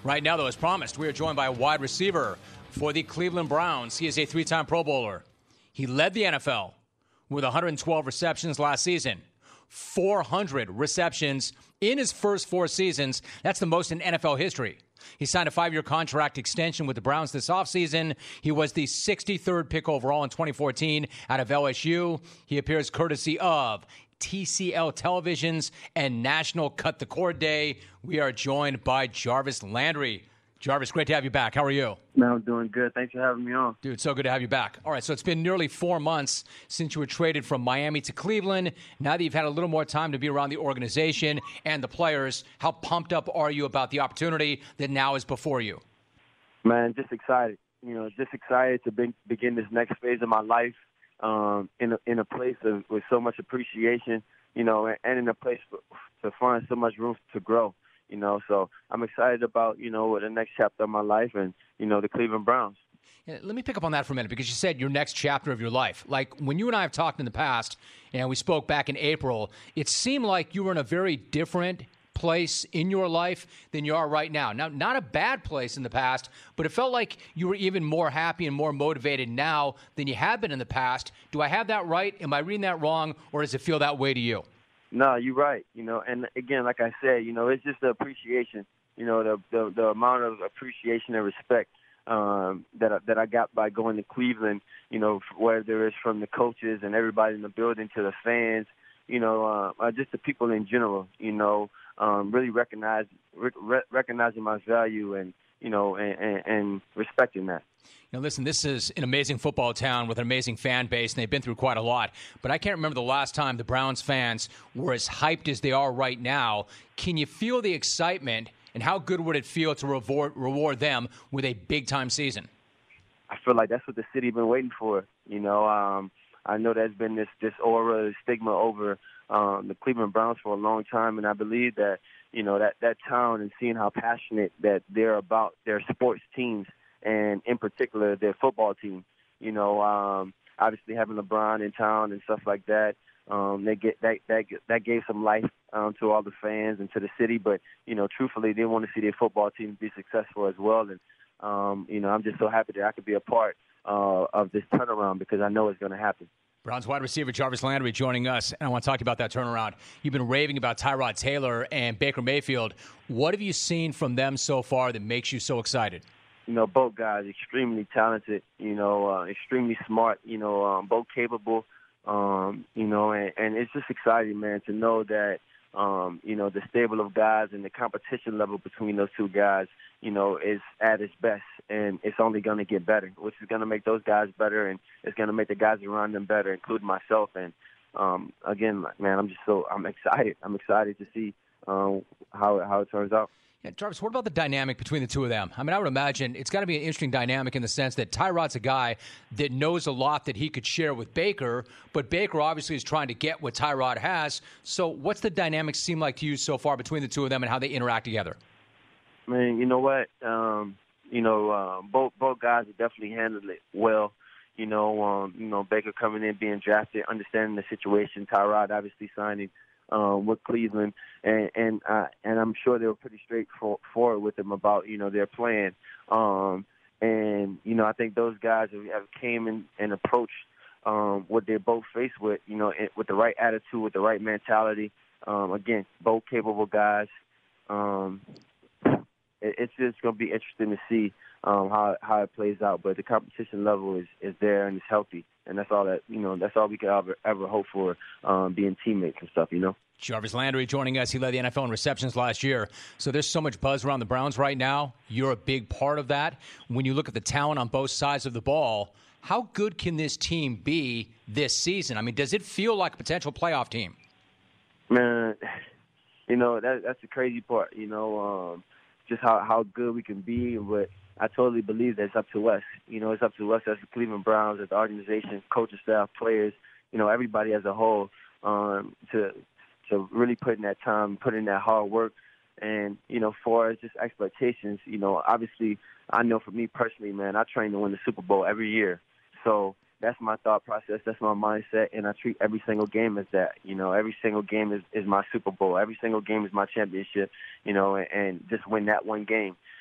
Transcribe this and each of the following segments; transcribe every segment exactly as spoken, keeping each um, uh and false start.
Right now, though, as promised, we are joined by a wide receiver for the Cleveland Browns. He is a three-time Pro Bowler. He led the N F L with one hundred twelve receptions last season, four hundred receptions in his first four seasons. That's the most in N F L history. He signed a five-year contract extension with the Browns this offseason. He was the sixty-third pick overall in twenty fourteen out of L S U. He appears courtesy of T C L Televisions and National Cut the Cord Day. We are joined by Jarvis Landry. Jarvis, great to have you back. How are you? Man, I'm doing good. Thanks for having me on. Dude, so good to have you back. All right, so it's been nearly four months since you were traded from Miami to Cleveland. Now that you've had a little more time to be around the organization and the players, how pumped up are you about the opportunity that now is before you? Man, just excited. You know, just excited to be, begin this next phase of my life um, in, a, in a place of, with so much appreciation, you know, and, and in a place for, to find so much room to grow. You know, so I'm excited about, you know, the next chapter of my life and, you know, the Cleveland Browns. Yeah, let me pick up on that for a minute because you said your next chapter of your life. Like when you and I have talked in the past and we spoke back in April, it seemed like you were in a very different place in your life than you are right now. Now, not a bad place in the past, but it felt like you were even more happy and more motivated now than you have been in the past. Do I have that right? Am I reading that wrong, or does it feel that way to you? No, you're right. You know, and again, like I said, you know, it's just the appreciation, you know, the the, the amount of appreciation and respect um, that I, that I got by going to Cleveland, you know, whether it's from the coaches and everybody in the building to the fans, you know, uh, just the people in general, you know, um, really recognize re- recognizing my value and, you know, and, and, and respecting that. Now, listen, this is an amazing football town with an amazing fan base, and they've been through quite a lot. But I can't remember the last time the Browns fans were as hyped as they are right now. Can you feel the excitement, and how good would it feel to reward, reward them with a big-time season? I feel like that's what the city been waiting for. You know, um, I know there's been this, this aura, this stigma over um, the Cleveland Browns for a long time, and I believe that, you know, that, that town and seeing how passionate that they're about their sports teams, and in particular their football team. You know, um, obviously having LeBron in town and stuff like that, um, they get that that that gave some life um, to all the fans and to the city. But you know, truthfully, they want to see their football team be successful as well. And um, you know, I'm just so happy that I could be a part uh, of this turnaround because I know it's going to happen. Browns wide receiver Jarvis Landry joining us, and I want to talk to you about that turnaround. You've been raving about Tyrod Taylor and Baker Mayfield. What have you seen from them so far that makes you so excited? You know, both guys extremely talented, you know, uh, extremely smart, you know, um, both capable, um, you know, and, and it's just exciting, man, to know that, um, you know, the stable of guys and the competition level between those two guys, you know, is at its best, and it's only going to get better, which is going to make those guys better, and it's going to make the guys around them better, including myself. And, um, again, man, I'm just so, I'm excited. I'm excited to see um, how, how it turns out. Yeah, Jarvis, what about the dynamic between the two of them? I mean, I would imagine it's got to be an interesting dynamic in the sense that Tyrod's a guy that knows a lot that he could share with Baker, but Baker obviously is trying to get what Tyrod has. So what's the dynamic seem like to you so far between the two of them and how they interact together? I mean, you know what? Um, you know, uh, both both guys have definitely handled it well. You know, um, you know, Baker coming in, being drafted, understanding the situation. Tyrod obviously signing Um, with Cleveland, and and, uh, and I'm sure they were pretty straightforward with them about, you know, their plan. Um, and, you know, I think those guys have, have came in and approached um, what they're both faced with, you know, with the right attitude, with the right mentality. Um, again, both capable guys. Um, it, it's just going to be interesting to see um, how how it plays out. But the competition level is, is there and it's healthy. And that's all that, you know, that's all we could ever, ever hope for, um, being teammates and stuff, you know. Jarvis Landry joining us. He led the N F L in receptions last year. So there's so much buzz around the Browns right now. You're a big part of that. When you look at the talent on both sides of the ball, how good can this team be this season? I mean, does it feel like a potential playoff team? Man, you know, that, that's the crazy part, you know, um, just how, how good we can be. But I totally believe that it's up to us. You know, it's up to us as the Cleveland Browns, as the organization, coaching staff, players, you know, everybody as a whole, um, to to really put in that time, put in that hard work. And, you know, for just expectations, you know, obviously I know for me personally, man, I train to win the Super Bowl every year. So that's my thought process. That's my mindset. And I treat every single game as that. You know, every single game is, is my Super Bowl. Every single game is my championship, you know, and, and just win that one game.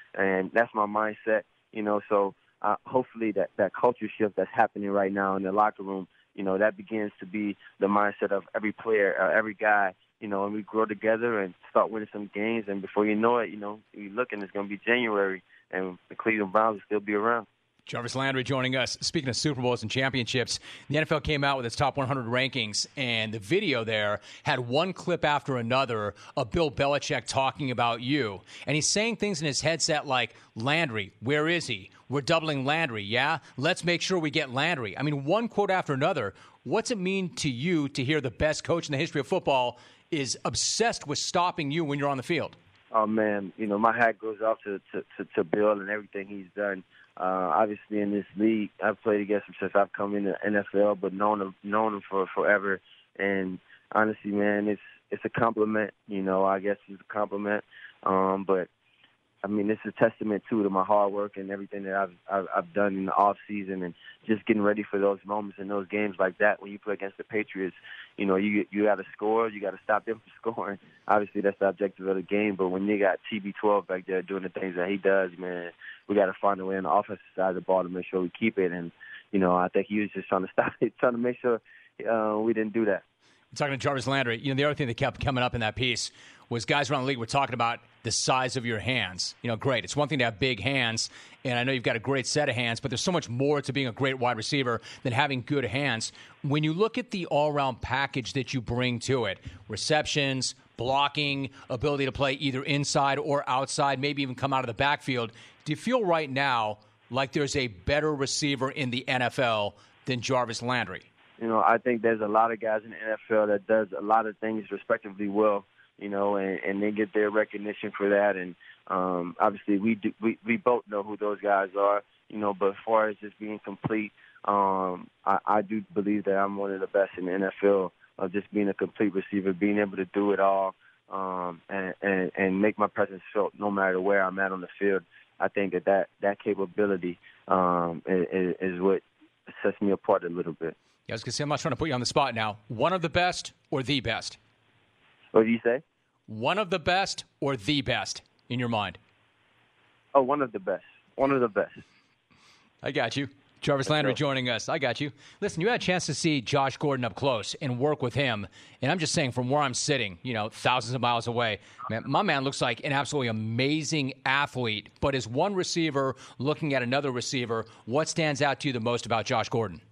and that's my mindset, you know. So uh, hopefully that, that culture shift that's happening right now in the locker room, you know, that begins to be the mindset of every player, uh, every guy, you know, and we grow together and start winning some games. And before you know it, you know, you're looking, it's going to be January, and the Cleveland Browns will still be around. Jarvis Landry joining us. Speaking of Super Bowls and championships, the N F L came out with its top one hundred rankings, and the video there had one clip after another of Bill Belichick talking about you. And he's saying things in his headset like, Landry, where is he? We're doubling Landry, yeah? Let's make sure we get Landry. I mean, one quote after another. What's it mean to you to hear the best coach in the history of football is obsessed with stopping you when you're on the field? Oh, man, you know, my hat goes off to, to, to, to Bill and everything he's done. Uh, obviously, in this league, I've played against him since I've come in the N F L, but known him, known him for forever. And honestly, man, it's it's a compliment. You know, I guess it's a compliment. Um, but I mean, it's a testament too to my hard work and everything that I've I've, I've done in the off season, and just getting ready for those moments and those games like that. When you play against the Patriots, you know, you you got to score, you got to stop them from scoring. Obviously, that's the objective of the game. But when you got T B twelve back there doing the things that he does, man, we got to find a way on the offensive side of the ball to make sure we keep it. And you know, I think he was just trying to stop it, trying to make sure uh, we didn't do that. Talking to Jarvis Landry, you know, the other thing that kept coming up in that piece was guys around the league were talking about the size of your hands. You know, great. It's one thing to have big hands, and I know you've got a great set of hands, but there's so much more to being a great wide receiver than having good hands. When you look at the all-around package that you bring to it, receptions, blocking, ability to play either inside or outside, maybe even come out of the backfield, do you feel right now like there's a better receiver in the N F L than Jarvis Landry? You know, I think there's a lot of guys in the N F L that does a lot of things respectively well, you know, and, and they get their recognition for that. And um, obviously we, do, we we both know who those guys are, you know, but as far as just being complete, um, I, I do believe that I'm one of the best in the N F L of just being a complete receiver, being able to do it all um, and, and, and make my presence felt no matter where I'm at on the field. I think that that, that capability um, is, is what sets me apart a little bit. Yeah, I was going to say, I'm not trying to put you on the spot now. One of the best or the best? What do you say? One of the best or the best in your mind? Oh, one of the best. One of the best. I got you. Jarvis Landry joining us. I got you. Listen, you had a chance to see Josh Gordon up close and work with him. And I'm just saying, from where I'm sitting, you know, thousands of miles away, man, my man looks like an absolutely amazing athlete. But as one receiver looking at another receiver, what stands out to you the most about Josh Gordon?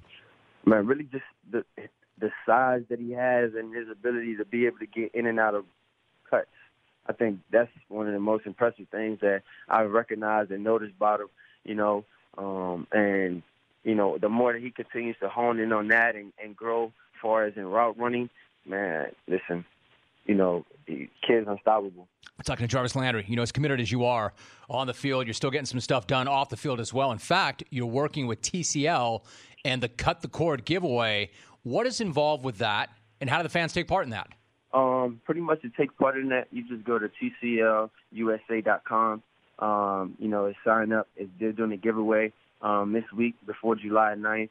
Man, really just the the size that he has and his ability to be able to get in and out of cuts. I think that's one of the most impressive things that I've recognized and noticed about him, you know. Um, and, you know, the more that he continues to hone in on that and, and grow as far as in route running, man, listen, you know, the kid's unstoppable. We're talking to Jarvis Landry. You know, as committed as you are on the field, you're still getting some stuff done off the field as well. In fact, you're working with T C L and the Cut the Cord giveaway. What is involved with that, and how do the fans take part in that? Um, pretty much to take part in that, you just go to T C L U S A dot com. Um, you know, sign up. They're doing a giveaway um, this week before July ninth.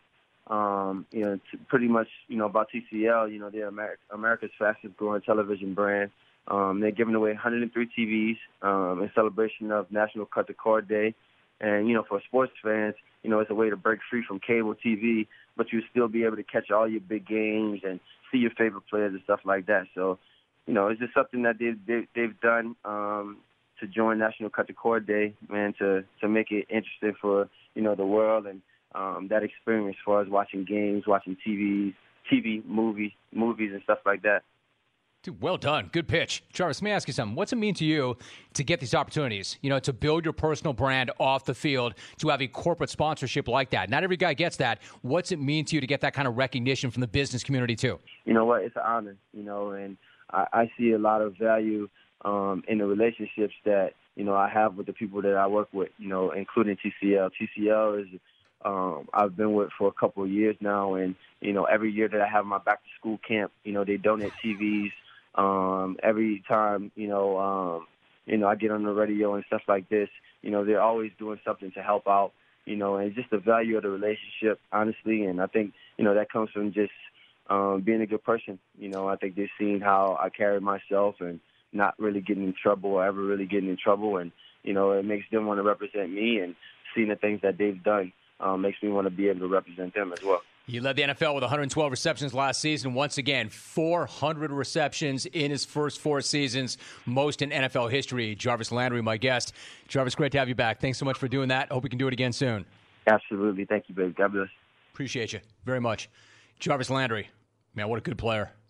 Um, you know, it's pretty much, you know, about T C L, you know, they're Amer- America's fastest growing television brand. Um, they're giving away one hundred three T Vs um, in celebration of National Cut the Cord Day. And, you know, for sports fans, you know, it's a way to break free from cable T V, but you'll still be able to catch all your big games and see your favorite players and stuff like that. So, you know, it's just something that they've, they, they've done um, to join National Cut the Cord Day, man, to, to make it interesting for, you know, the world and um, that experience as far as watching games, watching T Vs, T V, movies, movies and stuff like that. Dude, well done. Good pitch. Jarvis, let me ask you something. What's it mean to you to get these opportunities, you know, to build your personal brand off the field, to have a corporate sponsorship like that? Not every guy gets that. What's it mean to you to get that kind of recognition from the business community, too? You know what? It's an honor, you know, and I, I see a lot of value um, in the relationships that, you know, I have with the people that I work with, you know, including T C L. T C L is um, I've been with for a couple of years now, and, you know, every year that I have my back-to-school camp, you know, they donate T Vs. Um, every time, you know, um, you know, I get on the radio and stuff like this, you know, they're always doing something to help out, you know, and just the value of the relationship, honestly. And I think, you know, that comes from just um, being a good person. You know, I think they've seen how I carry myself and not really getting in trouble or ever really getting in trouble. And, you know, it makes them want to represent me, and seeing the things that they've done um, makes me want to be able to represent them as well. He led the N F L with one hundred twelve receptions last season. Once again, four hundred receptions in his first four seasons, most in N F L history. Jarvis Landry, my guest. Jarvis, great to have you back. Thanks so much for doing that. Hope we can do it again soon. Absolutely. Thank you, baby. God bless. Appreciate you very much. Jarvis Landry, man, what a good player.